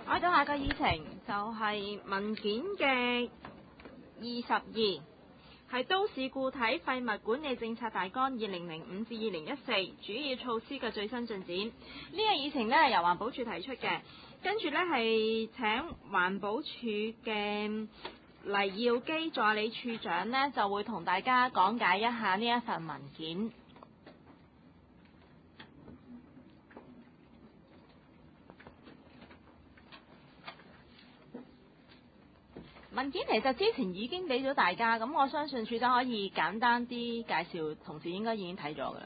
我哋到下個議程就係文件嘅22，係都市固體廢物管理政策大綱2005至2014主要措施嘅最新進展。呢個議程呢係由環保署提出嘅，跟住呢係請環保署嘅黎耀基助理處長呢就會同大家講解一下呢一份文件。文件其實之前已經俾咗大家，咁我相信處長可以簡單啲介紹，同事應該已經睇咗㗎啦。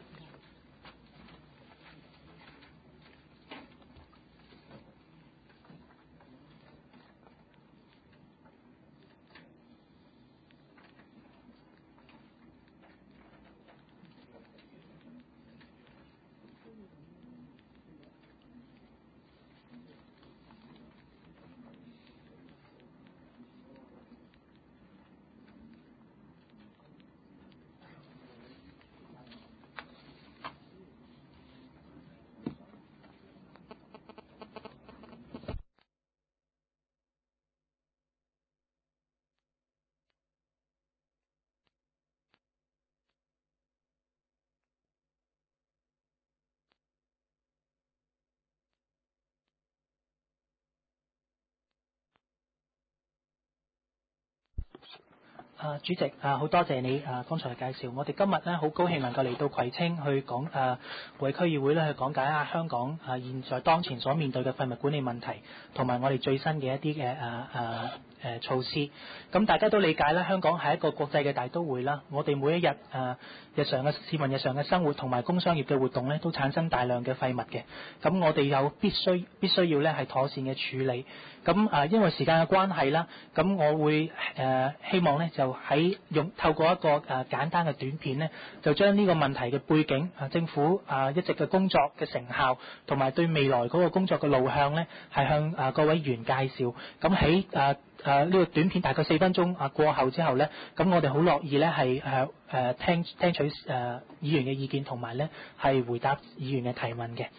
主席好多謝你剛才嘅介紹。我哋今日咧好高興能夠嚟到葵青去為區議會咧去講解下香港現在當前所面對嘅廢物管理問題，同埋我哋最新嘅一啲嘅措施。咁大家都理解啦，香港係一個國際嘅大都會啦。我哋每一日日常嘅市民日常嘅生活同埋工商業嘅活動咧，都產生大量嘅廢物嘅。咁我哋有必須要咧係妥善嘅處理。咁因為時間嘅關係啦，咁我會希望咧就透過一個簡單嘅短片咧，就將呢個問題嘅背景政府一直嘅工作嘅成效，同埋對未來嗰個工作嘅路向咧，係向各位議員介紹。咁喺呢個短片大概4分鐘過後之後咧，咁我哋好樂意咧係聽取議員嘅意見，同埋咧係回答議員嘅提問嘅。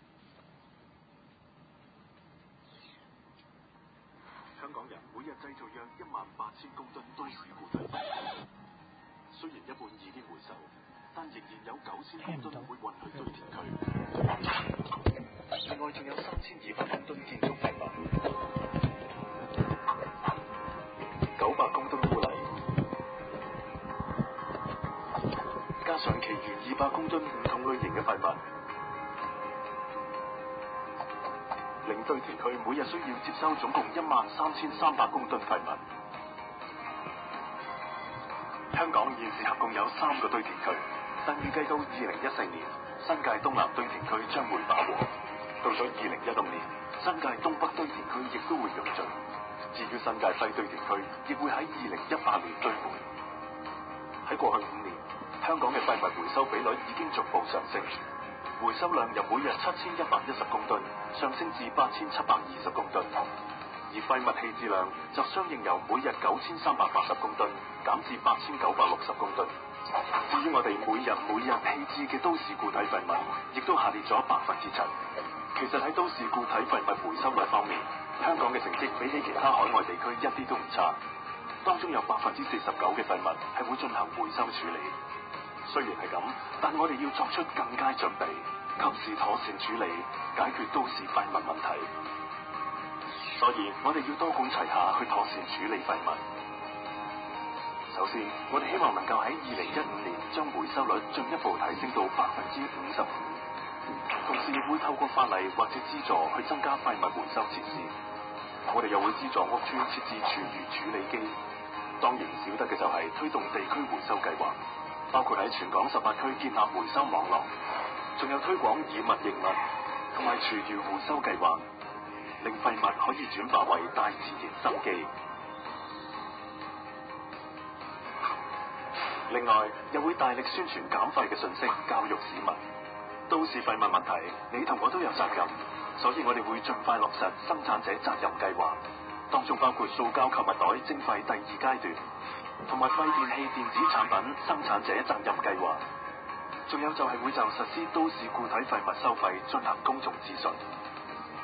香港人每日製造約18000公噸都市固體廢物，雖然一半已經回收，但仍然有9000公噸會運去堆填區。另外仲有3200公噸建築廢物，900公噸污泥，加上其餘200公噸唔同類型嘅廢物，令堆填區每日需要接收總共13300公噸廢物。香港現時合共有3個堆填區，但預計到2014年，新界東南堆填區將會飽和。到咗2016年，新界東北堆填區亦都會用盡。至於新界西堆填區，亦會喺2018年堆滿。喺過去5年，香港嘅廢物回收比率已經逐步上升，回收量由每日7110公噸上升至8720公噸，而廢物棄置量就相應由每日9380公噸減至8960公噸。至於我哋每日棄置嘅都市固體廢物，亦都下列咗7%。其實喺都市固體廢物回收率方面，香港嘅成績比起其他海外地區一啲都唔差。當中有49%嘅廢物係會進行回收處理。雖然係咁，但我哋要作出更佳準備，及時妥善處理，解決都市廢物問題。所以我哋要多管齊下去妥善處理廢物。首先，我哋希望能夠喺2015年將回收率進一步提升到55%，同時亦會透過法例或者資助去增加廢物回收設施。我哋又會資助屋邨設置廚餘處理機。當然少得嘅就係推動地區回收計劃，包括喺全港18區建立回收網絡，仲有推廣以物易物同埋廚餘回收計劃，令廢物可以轉化為大自然生機。另外，又會大力宣傳減廢嘅信息，教育市民。都市廢物問題，你同我都有責任，所以我哋會盡快落實生產者責任計劃，當中包括塑膠購物袋徵費第2階段，同埋廢電器電子產品生產者責任計劃。仲有就係會就實施都市固體廢物收費進行公眾諮詢。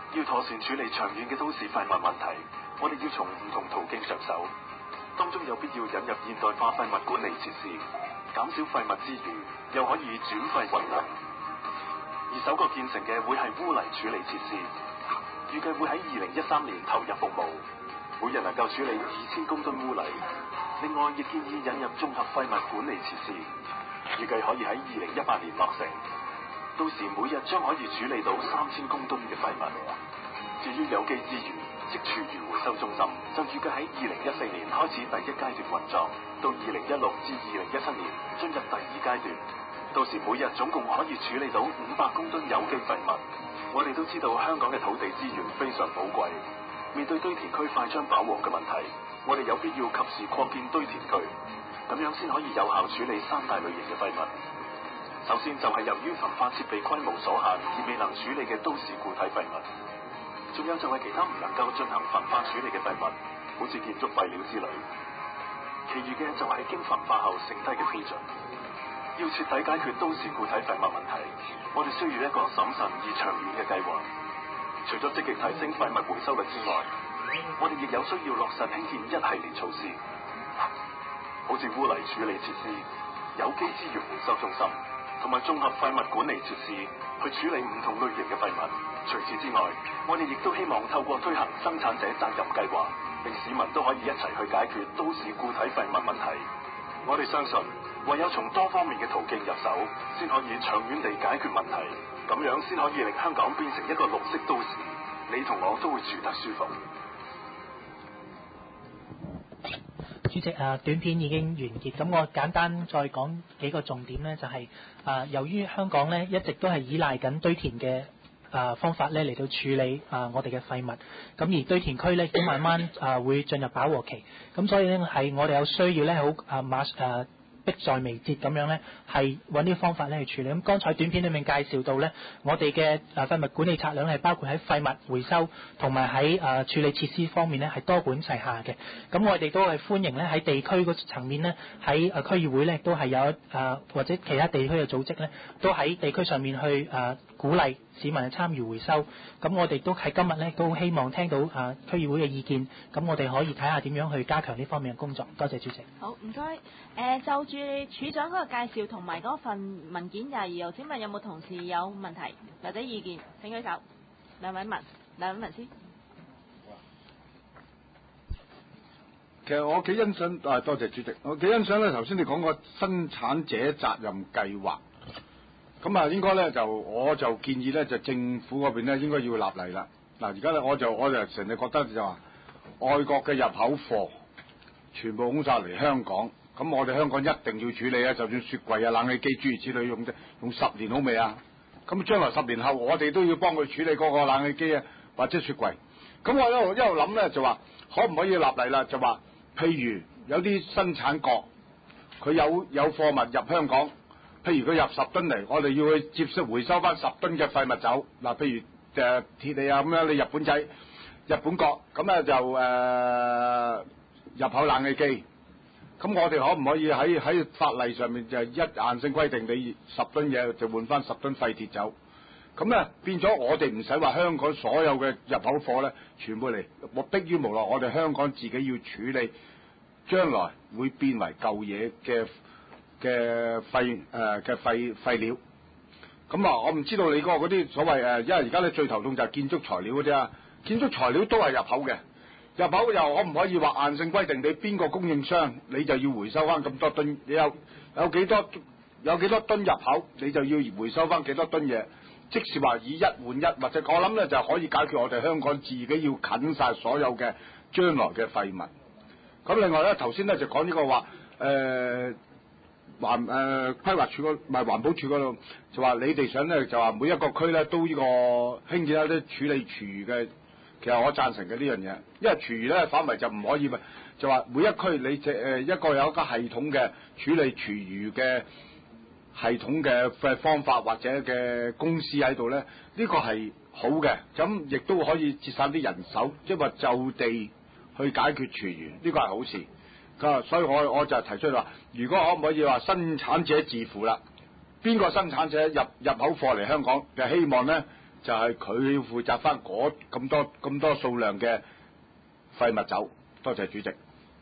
要妥善處理長遠嘅都市廢物問題，我哋要從唔同途徑着手，當中有必要引入現代化廢物管理設施，減少廢物之餘，又可以轉廢為能。而首個建成嘅會係污泥處理設施，預計會喺2013年投入服務，每日能夠處理2000公噸污泥。另外，亦建議引入綜合廢物管理設施，預計可以喺2018年落成，到時每日將可以處理到3000公噸嘅廢物。至於有機資源即廚餘回收中心，就預計喺2014年開始第一階段運作，到2016至2017年進入第二階段，到時每日總共可以處理到500公噸有機廢物。我哋都知道香港嘅土地資源非常寶貴，面對堆填區快將飽和嘅問題，我哋有必要及時擴建堆填區，咁樣先可以有效處理3大類型嘅廢物。首先就係由於焚化設備規模所限而未能處理嘅都市固體廢物，仲有就係其他唔能夠進行焚化處理嘅廢物，好似建築廢料之類。其餘嘅就係經焚化後剩低嘅灰燼。要徹底解決都市固體廢物問題，我哋需要一個審慎而長遠嘅計劃。除咗積極提升廢物回收率之外，我哋亦有需要落實興建一系列措施，好似污泥處理設施、有機資源回收中心同埋綜合廢物管理設施，去處理唔同類型嘅廢物。除此之外，我哋亦都希望透過推行生產者責任計劃，令市民都可以一齊去解決都市固體廢物問題。我哋相信，唯有從多方面嘅途徑入手，先可以長遠地解決問題，咁樣先可以令香港變成一個綠色都市，你同我都會住得舒服。 主席短片已經完結，咁我簡單再講幾個重點呢，就係由於香港呢一直都係依賴緊堆填嘅方法咧嚟到處理我哋嘅廢物，咁而堆填區咧都慢慢會進入飽和期，咁所以咧係我哋有需要咧好迫在眉睫咁樣咧，係揾啲方法咧去處理。咁剛才短片裏面介紹到咧，我哋嘅廢物管理策略係包括喺廢物回收同埋喺處理設施方面咧係多管齊下嘅。咁我哋都係歡迎咧喺地區嗰層面咧，喺區議會咧都係有或者其他地區嘅組織咧，都喺地區上面去鼓勵市民去參與回收。咁我哋都喺今日咧都希望聽到區議會嘅意見，咁我哋可以睇下點樣去加強呢方面嘅工作。多謝主席。 好，唔該。就住處長嗰個介紹同埋嗰份文件廿二號，請問有冇同事有問題或者意見？請舉手。兩位文先。 其實我幾欣賞多謝主席，我幾欣賞咧頭先你講個生產者責任計劃，咁應該咧我就建議咧就政府嗰邊咧應該要立例啦。嗱而家咧我就成日覺得就話外國嘅入口貨全部拱晒嚟香港。咁我哋香港一定要處理啊！就算雪櫃啊、冷氣機諸如此類用10年好未啊？咁將來10年後我哋都要幫佢處理嗰個冷氣機啊或者雪櫃。咁我一路諗咧就話可唔可以立例啦？就話譬如有啲生產國佢有貨物入香港，譬如佢入10噸嚟，我哋要去回收翻10噸嘅廢物走。嗱，譬如鐵器啊咁樣，你日本國咁咧就入口冷氣機。咁我哋可唔可以喺法例上面就硬性規定你10噸嘢就換翻10噸廢鐵走？咁咧變咗我哋唔使話香港所有嘅入口貨咧全部嚟，我迫於無奈，我哋香港自己要處理，將來會變為舊嘢嘅廢料。咁我唔知道你嗰啲所謂因為而家咧最頭痛就係建築材料嗰啲啊，建築材料都係入口嘅。入口又可唔可以話硬性規定你邊個供應商你就要回收翻咁多噸？你有幾多噸入口，你就要回收翻幾多噸嘢？即是話以一換一，或者我諗咧就可以解決我哋香港自己要近晒所有嘅將來嘅廢物。咁另外咧頭先咧就講呢個話規劃署唔係環保署嗰度就話你哋想咧就話每一個區咧都呢個興建一啲處理廚餘嘅。其實我贊成嘅呢樣嘢，因為廚餘咧範圍就唔可以就話每一區你一個有一個系統嘅處理廚餘嘅系統嘅方法或者嘅公司喺度咧，呢個係好嘅，咁亦都可以節省啲人手，即係話就地去解決廚餘，呢個係好事。所以我就提出話，如果可唔可以話生產者自負啦，邊個生產者入口貨嚟香港，就希望咧就係佢要負責翻嗰咁多數量嘅廢物走。多謝主席。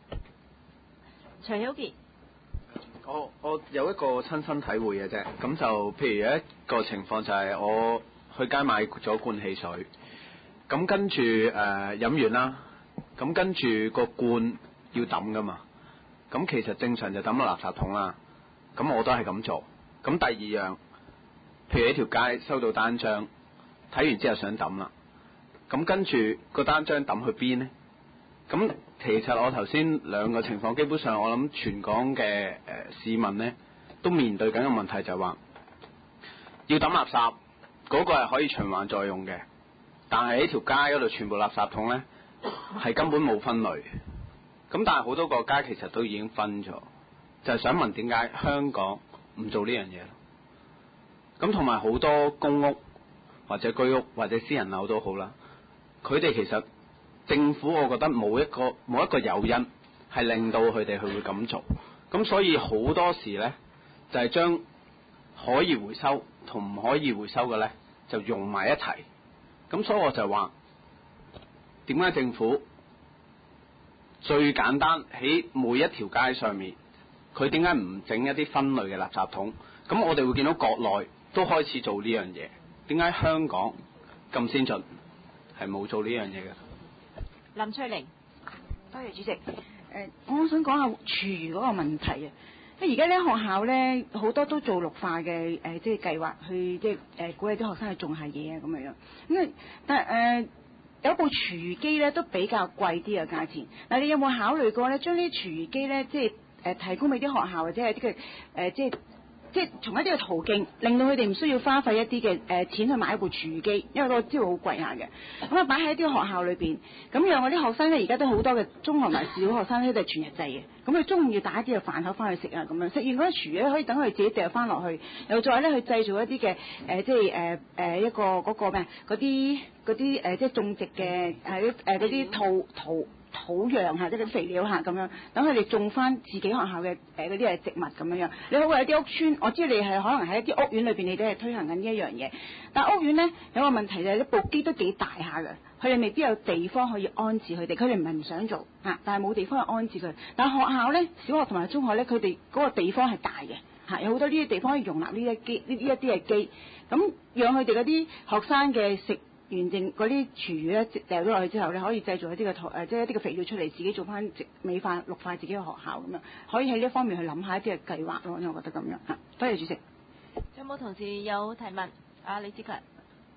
徐曉傑。 我有一個親身體會嘅啫，咁就譬如有一個情況就係我去街買咗罐汽水，咁跟住飲完啦，咁跟住個罐要抌噶嘛，咁其實正常就抌落垃圾桶啦，咁我都係咁做。咁第二樣，譬如喺條街收到單張，睇完之後想抌啦，咁跟住個單張抌去邊呢？咁其實我頭先兩個情況，基本上我諗全港嘅市民呢都面對緊嘅問題就係話，要抌垃圾嗰個係可以循環再用嘅，但係喺條街嗰度全部垃圾桶呢係根本冇分類。咁但係好多國家其實都已經分咗，就係想問點解香港唔做呢樣嘢？咁同埋好多公屋或者居屋或者私人樓都好啦，佢哋其實政府我覺得冇一個誘因係令到佢哋去會咁做，咁所以好多時呢，就係將可以回收同唔可以回收嘅呢，就用埋一齊。咁所以我就話，點解政府最簡單喺每一條街上面，佢點解唔整一啲分類嘅垃圾桶？咁我哋會見到國內都開始做呢樣嘢，點解香港咁先進係冇做呢樣嘢嘅？ 林翠玲。 多謝主席。我想講下廚餘嗰個問題啊。而家咧學校咧好多都做綠化嘅即係計劃，去即係鼓勵啲學生去種下嘢啊咁樣。咁但係有部廚餘機咧都比較貴啲嘅價錢。嗱，你有冇考慮過咧將啲廚餘機咧即係提供俾啲學校或者係啲嘅即係從一啲嘅途徑，令到佢哋唔需要花費一啲嘅錢去買一部廚餘機，因為我知道好貴下嘅。咁啊擺喺一啲學校裏邊，咁讓我啲學生咧，而家都好多嘅中學同埋小學生咧都係全日制嘅。咁佢中午要打一啲嘅飯盒翻去食啊，咁樣食完嗰啲廚餘咧可以等佢哋自己掉翻落去，又再咧去製造一啲嘅即係一個嗰個咩嗰啲即係種植嘅嗰啲土壤嚇，即係啲肥料嚇咁樣，等佢哋種翻自己學校嘅嗰啲係植物咁樣。你好過有啲屋村，我知你係可能喺一啲屋苑裏邊，你都係推行緊呢一樣嘢。但係屋苑咧有個問題就係一部機都幾大下嘅，佢哋未必有地方可以安置佢哋。佢哋唔係唔想做嚇，但係冇地方去安置佢。但係學校咧，小學同埋中學咧，佢哋嗰個地方係大嘅嚇，有好多呢啲地方可以容納呢一啲嘅機，咁讓佢哋嗰啲學生嘅食完剩嗰啲廚餘咧掉咗落去之後咧，可以製造一啲嘅即係一啲嘅肥料出嚟，自己做翻美化綠化自己嘅學校咁樣，可以喺呢一方面去諗下一啲嘅計劃咯。我覺得咁樣嚇。多謝主席。 有冇同事有提問？李子強。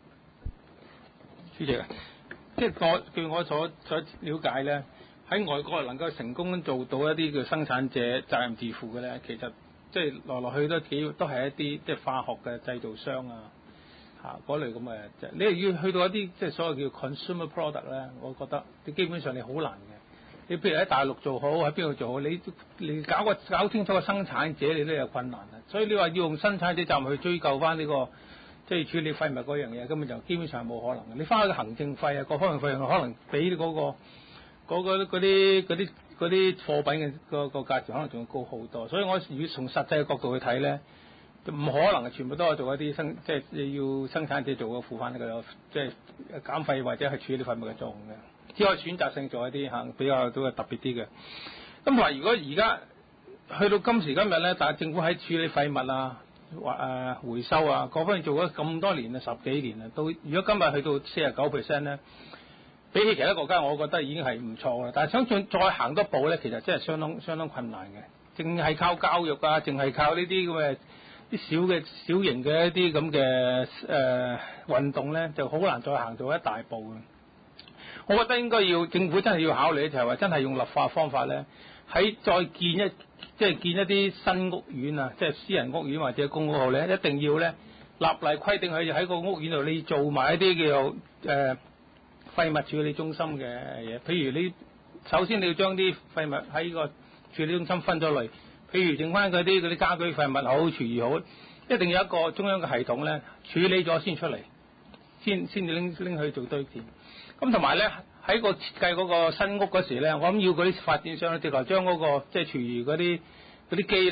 主席啊，即係據我所了解咧，喺外國能夠成功做到一啲叫生產者責任自負嘅咧，其實即係來去都係一啲即係化學嘅製造商啊。嗰類咁嘅，你要去到一啲即係所謂叫 consumer product 咧，我覺得你基本上你好難嘅。你譬如喺大陸做好，喺邊度做好，你搞清楚個生產者，你都有困難啊。所以你話要用生產者責任去追究翻呢個即係處理廢物嗰樣嘢，根本就基本上冇可能嘅。你花個行政費啊，各方面費用可能比嗰啲貨品嘅個價錢可能仲要高好多。所以我如果從實際嘅角度去睇咧，唔可能全部都係做一啲即係要生產者做嘅付翻呢個即係減廢或者係處理廢物嘅作用嘅，只可以選擇性做一啲比較都係特別啲嘅。咁同埋如果而家去到今時今日咧，但係政府喺處理廢物啊、回收啊各方面做咗咁多年啊，10幾年啦，到如果今日去到49%咧，比起其他國家，我覺得已經係唔錯啦。但係想再行多步咧，其實真係相當困難嘅，淨係靠教育啊，淨係靠呢啲咁嘅啲小型嘅一啲咁嘅運動咧，就好難再行到一大步嘅。我覺得應該政府真係要考慮，就係話真係用立法方法咧，喺再建一啲新屋苑啊，即係私人屋苑或者公屋號咧，一定要咧立例規定佢喺個屋苑度你做埋一啲叫做廢物處理中心嘅嘢。譬如你首先你要將啲廢物喺個處理中心分咗類。譬如剩翻嗰啲家居廢物好、廚餘好，一定有一個中央嘅系統咧處理咗先出嚟，先至拎去做堆填。咁同埋咧喺個設計嗰個新屋嗰時咧，我諗要嗰啲發展商咧，直頭將嗰個即係廚餘嗰啲機咧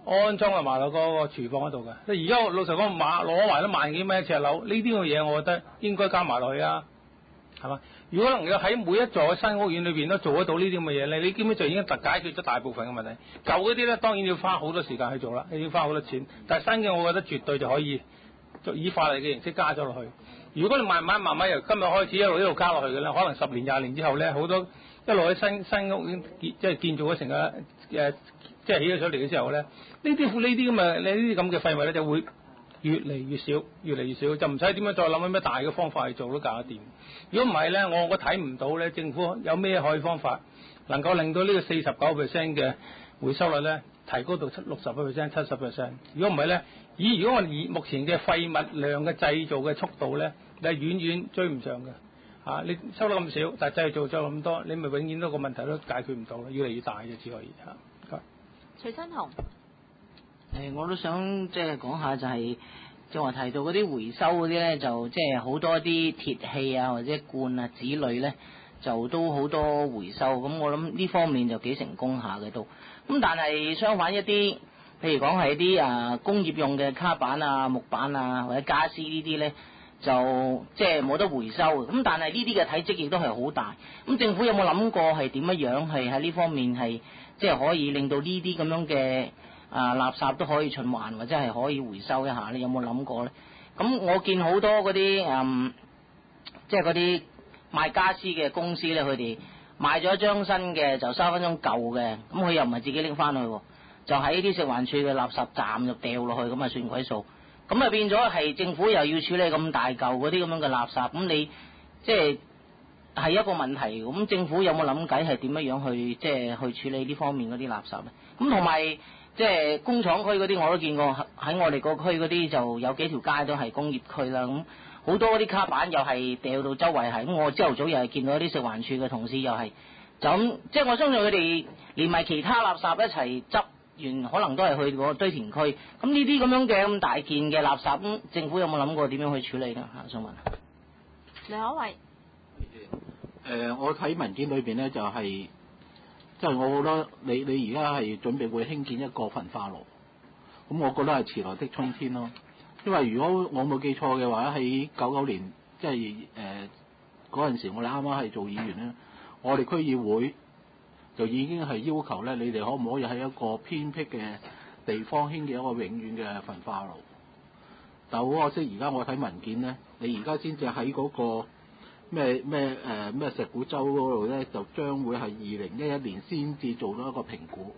安裝埋落嗰個廚房嗰度嘅。即係而家老實講，攞埋都萬幾蚊一尺樓，呢啲咁嘅嘢，我覺得應該加埋落去啊，係嘛？如果能夠喺每一座新屋苑裏邊都做得到呢啲咁嘅嘢咧，你基本上已經解決咗大部分嘅問題。舊嗰啲咧當然要花好多時間去做啦，要花好多錢。但係新嘅，我覺得絕對就可以以法例嘅形式加咗落去。如果你慢慢由今日開始一路加落去嘅咧，可能10年20年之後咧，好多一路喺新屋苑即係建造咗成個即係起咗上嚟嘅時候咧，呢啲咁嘅廢物咧就會越嚟越少，就唔使點樣再諗咩大嘅方法去做都搞得掂。如果唔係咧，我睇唔到咧，政府有咩可以方法能夠令到呢個49% 嘅回收率咧提高到60%、70%。如果唔係咧，如果我哋目前嘅廢物量嘅製造嘅速度咧，你係遠遠追唔上嘅。你收得咁少，但係製造咗咁多，你咪永遠都個問題都解決唔到，越嚟越大嘅只可以嚇。 徐新雄。 我都想即係講下就係正話提到嗰啲回收嗰啲咧，就即係好多啲鐵器啊或者罐啊紙類咧，就都好多回收。咁我諗呢方面就幾成功下嘅都。咁但係相反一啲，譬如講係啲工業用嘅卡板啊、木板啊或者傢俬呢啲咧，就即係冇得回收嘅。咁但係呢啲嘅體積亦都係好大。咁政府有冇諗過係點樣係喺呢方面係即係可以令到呢啲咁樣嘅垃圾都可以循環或者係可以回收一下，你有冇諗過咧？咁我見好多嗰啲即係嗰啲賣家私嘅公司咧，佢哋賣咗一張新嘅就收翻張舊嘅，咁佢又唔係自己拎翻去，就喺啲食環署嘅垃圾站就掉落去，咁啊算鬼數。咁啊變咗係政府又要處理咁大嚿嗰啲咁樣嘅垃圾，咁你即係一個問題。咁政府有冇諗計係點樣去即係去處理呢方面嗰啲垃圾咧？咁同埋即係工廠區嗰啲我都見過，喺我哋個區嗰啲就有幾條街都係工業區啦。咁好多嗰啲卡板又係掉到周圍係，咁我朝頭早又係見到啲食環署嘅同事又係就咁，即係我相信佢哋連埋其他垃圾一齊執完，可能都係去個堆填區。咁呢啲咁樣嘅咁大件嘅垃圾，咁政府有冇諗過點樣去處理呢？想問。 李可慧。 我睇文件裏邊咧就係。即係我覺得你而家係準備會興建一個焚化爐，咁我覺得係遲來的春天咯。因為如果我冇記錯嘅話，喺99年即係嗰陣時，我哋啱啱係做議員咧，我哋區議會就已經係要求咧，你哋可唔可以喺一個偏僻嘅地方興建一個永遠嘅焚化爐？但好可惜，而家我睇文件咧，你而家先至喺嗰個咩石鼓洲嗰度咧，就將會係2011年先至做到一個評估。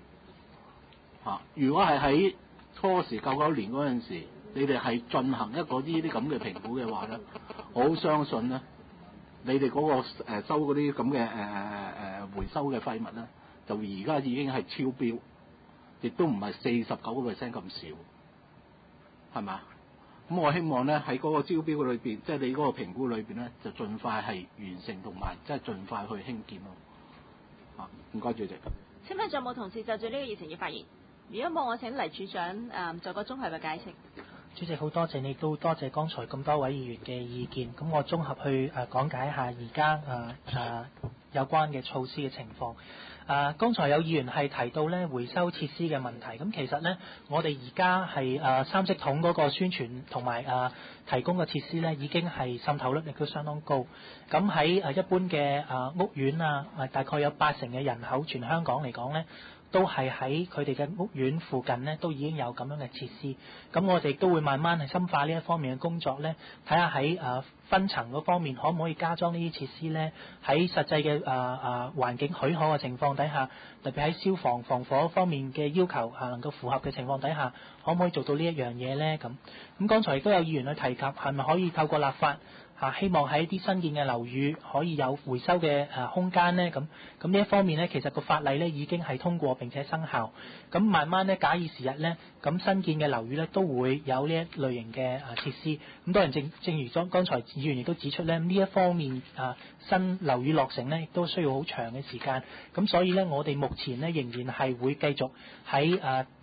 如果係喺初時99年嗰陣時，你哋係進行一個呢啲咁嘅評估嘅話咧，我好相信咧，你哋嗰個收嗰啲咁嘅回收嘅廢物咧，就而家已經係超標，亦都唔係49% 咁少，係嘛？咁我希望咧喺嗰個招標裏邊，即係你嗰個評估裏邊咧，就盡快係完成同埋即係盡快去興建咯。唔該主席。 請問仲有冇同事就住呢個議程要發言？如果冇，我請黎處長做個綜合嘅解釋。 主席，好多謝你，都多謝剛才咁多位議員嘅意見。咁我綜合去講解一下而家有關嘅措施嘅情況。剛才有議員係提到咧回收設施嘅問題，咁其實咧我哋而家係三色桶嗰個宣傳同埋提供嘅設施咧已經係滲透率亦都相當高。咁喺一般嘅屋苑大概有80%嘅人口，全香港嚟講咧，都係喺佢哋嘅屋苑附近咧，都已經有咁樣嘅設施。咁我哋都會慢慢係深化呢一方面嘅工作咧，睇下喺分層嗰方面可唔可以加裝呢啲設施咧？喺實際嘅環境許可嘅情況底下，特別喺消防防火方面嘅要求能夠符合嘅情況底下，可唔可以做到呢一樣嘢咧？咁剛才亦都有議員去提及，係咪可以透過立法希望喺啲新建嘅樓宇可以有回收嘅空間咧？咁呢一方面咧，其實個法例咧已經係通過並且生效。咁慢慢咧假以時日咧，咁新建嘅樓宇咧都會有呢一類型嘅設施。咁當然正如剛才議員亦都指出咧，呢一方面新樓宇落成咧，亦都需要好長嘅時間。咁所以咧，我哋目前咧仍然係會繼續喺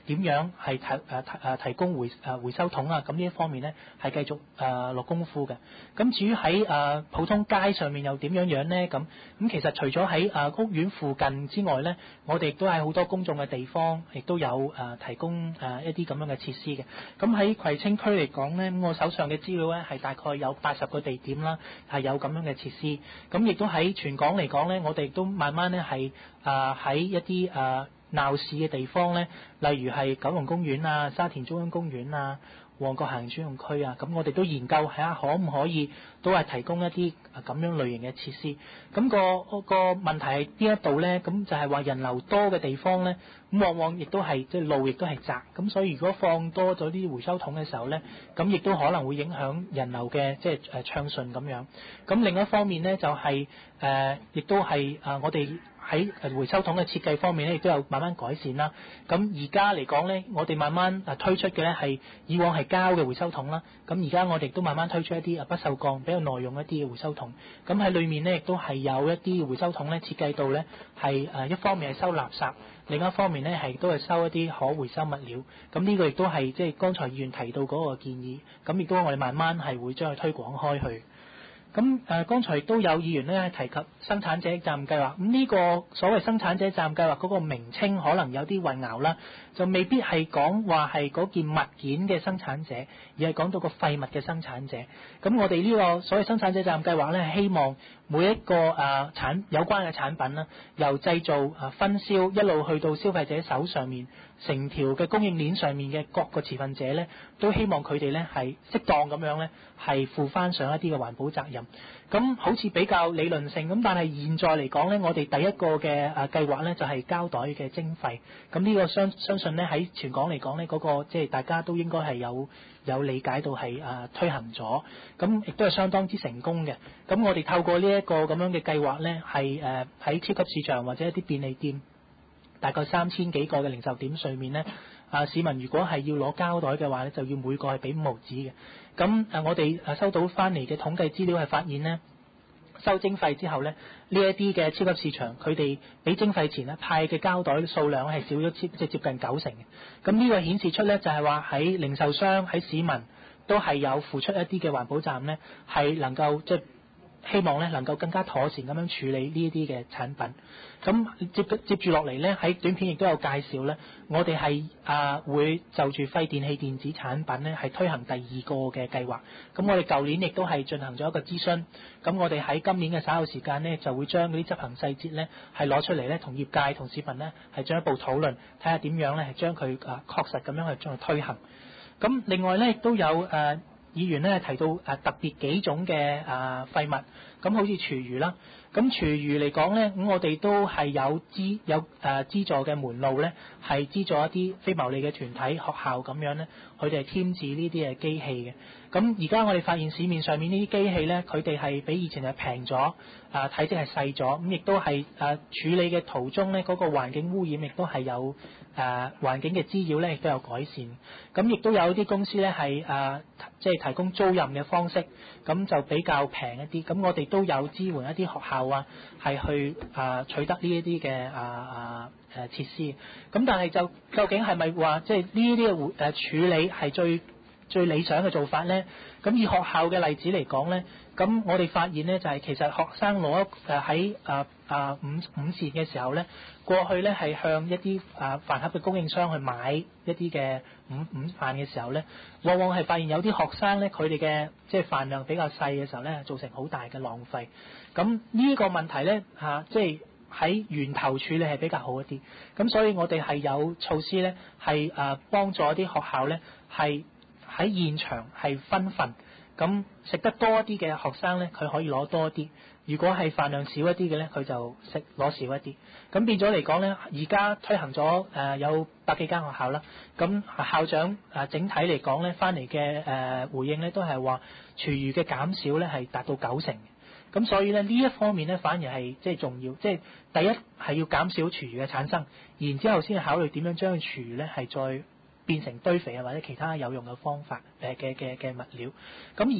點樣係提供回收桶啊，咁呢一方面咧係繼續落功夫嘅。咁至於喺普通街上面又點樣咧？咁其實除咗喺屋苑附近之外咧，我哋亦都喺好多公眾嘅地方，亦都有提供一啲咁樣嘅設施嘅。咁喺葵青區嚟講咧，我手上嘅資料咧係大概有80個地點啦，係有咁樣嘅設施。咁亦都喺全港嚟講咧，我哋亦都慢慢咧係喺一啲鬧市嘅地方咧，例如係九龍公園啊、沙田中央公園啊、旺角行人專用區啊，咁我哋都研究下可唔可以都係提供一啲咁樣類型嘅設施。咁個問題係邊一度咧？咁就係話人流多嘅地方咧，咁往往亦都係即係路亦都係窄，咁所以如果放多咗呢啲回收桶嘅時候咧，咁亦都可能會影響人流嘅即係暢順咁樣。咁另一方面咧就係亦都係我哋喺回收桶嘅設計方面咧，亦都有慢慢改善啦。咁而家嚟講咧，我哋慢慢推出嘅咧係以往係膠嘅回收桶啦。咁而家我哋都慢慢推出一啲不鏽鋼比較耐用一啲嘅回收桶。咁喺裏面咧亦都係有一啲回收桶咧設計到咧係一方面係收垃圾，另一方面咧係都係收一啲可回收物料。咁呢個亦都係即係剛才議員提到嗰個建議。咁亦都我哋慢慢係會將佢推廣開去。咁剛才亦都有議員咧提及生產者責任計劃，咁呢個所謂生產者責任計劃嗰個名稱可能有啲混淆啦，就未必係講話係嗰件物件嘅生產者，而係講到個廢物嘅生產者。咁我哋呢個所謂生產者責任計劃咧，係希望每一個有關嘅產品啦，由製造分銷一路去到消費者手上面，成條嘅供應鏈上面嘅各個持份者咧，都希望佢哋咧係適當咁樣咧係負翻上一啲嘅環保責任。咁好似比較理論性咁，但係現在嚟講咧，我哋第一個嘅計劃咧就係膠袋嘅徵費。咁呢個相信咧喺全港嚟講咧，嗰個即係大家都應該係有理解到係推行咗，咁亦都係相當之成功嘅。咁我哋透過呢一個咁樣嘅計劃咧，係喺超級市場或者一啲便利店，大概3000幾個嘅零售點上面咧，市民如果係要攞膠袋嘅話咧，就要每個係俾5毫紙嘅。咁我哋收到翻嚟嘅統計資料係發現咧，收徵費之後咧，呢一啲嘅超級市場佢哋俾徵費前咧派嘅膠袋數量係少咗即係接近90%嘅。咁呢個顯示出咧就係話喺零售商喺市民都係有付出一啲嘅環保責任咧，係能夠即係希望咧能夠更加妥善咁樣處理呢一啲嘅產品。咁接住落嚟咧，喺短片亦都有介紹咧，我哋係會就住廢電器電子產品咧係推行第2個嘅計劃。咁我哋舊年亦都係進行咗一個諮詢。咁我哋喺今年嘅稍後時間咧，就會將嗰啲執行細節咧係攞出嚟咧，同業界同市民咧係進一步討論，睇下點樣咧係將佢確實咁樣去將佢推行。咁另外咧亦都有議員咧提到特別幾種嘅廢物，咁好似廚餘啦。咁廚餘嚟講咧，咁我哋都係有資助嘅門路咧，係資助一啲非牟利嘅團體、學校咁樣咧，佢哋係添置呢啲嘅機器嘅。咁而家我哋發現市面上面呢啲機器咧，佢哋係比以前係平咗，體積係細咗，咁亦都係處理嘅途中咧，嗰個環境污染亦都係有環境嘅滋擾咧，亦都有改善。咁亦都有啲公司咧係即係提供租賃嘅方式，咁就比較平一啲。咁我哋都有支援一啲學校係去取得呢一啲嘅設施。咁但係就究竟係咪話即係呢啲嘅處理係最理想嘅做法咧？咁以學校嘅例子嚟講咧，咁我哋發現咧就係其實學生攞喺午膳嘅時候咧，過去咧係向一啲飯盒嘅供應商去買一啲嘅午飯嘅時候咧，往往係發現有啲學生咧佢哋嘅即係飯量比較細嘅時候咧，造成好大嘅浪費。咁呢個問題咧即係喺源頭處理係比較好一啲。咁所以我哋係有措施咧，係幫助一啲學校咧係喺現場係分份，咁食得多一啲嘅學生咧，佢可以攞多啲；如果係飯量少一啲嘅咧，佢就攞少一啲。咁變咗嚟講咧，而家推行咗有100幾間學校啦。咁校長整體嚟講咧，翻嚟嘅回應咧都係話廚餘嘅減少咧係達到90%。咁所以咧呢一方面咧反而係即係重要，即係第一係要減少廚餘嘅產生，然之後先考慮點樣將廚餘咧係再變成堆肥啊或者其他有用嘅方法嘅物料。咁而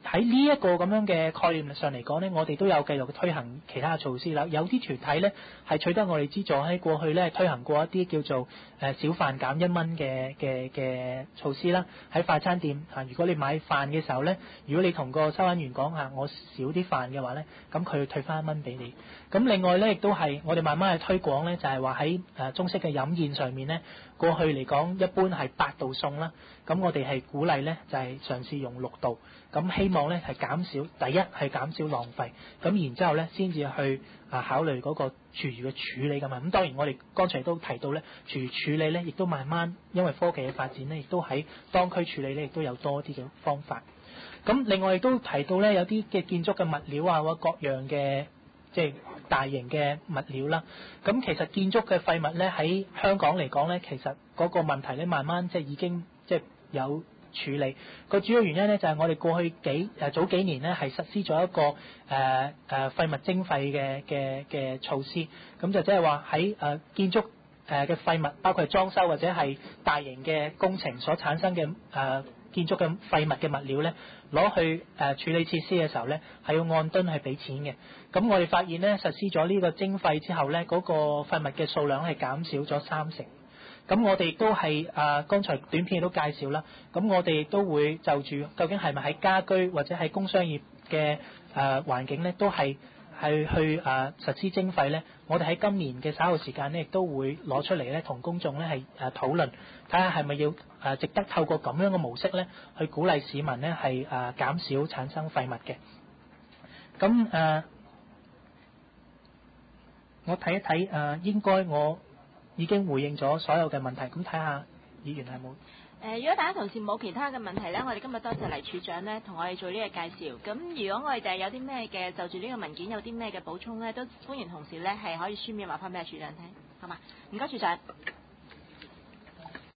喺呢一個咁樣嘅概念上嚟講咧，我哋都有繼續推行其他嘅措施啦。有啲團體咧係取得我哋資助，喺過去咧推行過一啲叫做小飯減1蚊嘅措施啦。喺快餐店如果你買飯嘅時候咧，如果你同個收銀員講我少啲飯嘅話咧，咁佢退翻1蚊俾你。咁另外咧亦都係我哋慢慢去推廣咧，就係話喺中式嘅飲宴上面咧，過去嚟講一般係8道餸啦，咁我哋係鼓勵咧就係嘗試用6道，咁希望咧係減少，第一係減少浪費，咁然之後咧先至去考慮嗰個廚餘嘅處理㗎嘛。咁當然我哋剛才都提到咧，廚餘處理咧亦都慢慢因為科技嘅發展咧，亦都喺當區處理咧亦都有多啲嘅方法。咁另外亦都提到咧，有啲嘅建築嘅物料啊，或者各樣嘅即係大型嘅物料啦。咁其實建築嘅廢物咧喺香港嚟講咧，其實嗰個問題咧慢慢即係已經即係有處理。個主要原因咧就係我哋過去早幾年咧係實施咗一個廢物徵費嘅措施。咁就即係話喺建築嘅廢物，包括係裝修或者係大型嘅工程所產生嘅建築嘅廢物嘅物料咧，攞去處理設施嘅時候咧，係要按噸去俾錢嘅。咁我哋發現咧，實施咗呢個徵費之後咧，嗰個廢物嘅數量係減少咗30%。咁我哋亦都係剛才短片都介紹啦。咁我哋亦都會就住究竟係咪喺家居或者喺工商業嘅環境咧，都係去實施徵費咧。我哋喺今年嘅稍後時間咧，亦都會攞出嚟咧，同公眾咧係討論，睇下係咪要值得透過咁樣嘅模式咧，去鼓勵市民咧係減少產生廢物嘅。咁我睇一睇應該我已經回應咗所有嘅問題，咁睇下議員係冇。 如果大家同事冇其他嘅問題咧，我哋今日多謝黎處長咧同我哋做呢個介紹。咁如果我哋有啲咩嘅就住呢個文件有啲咩嘅補充咧，都歡迎同事咧係可以書面話翻俾處長聽，好嘛？唔該，處長。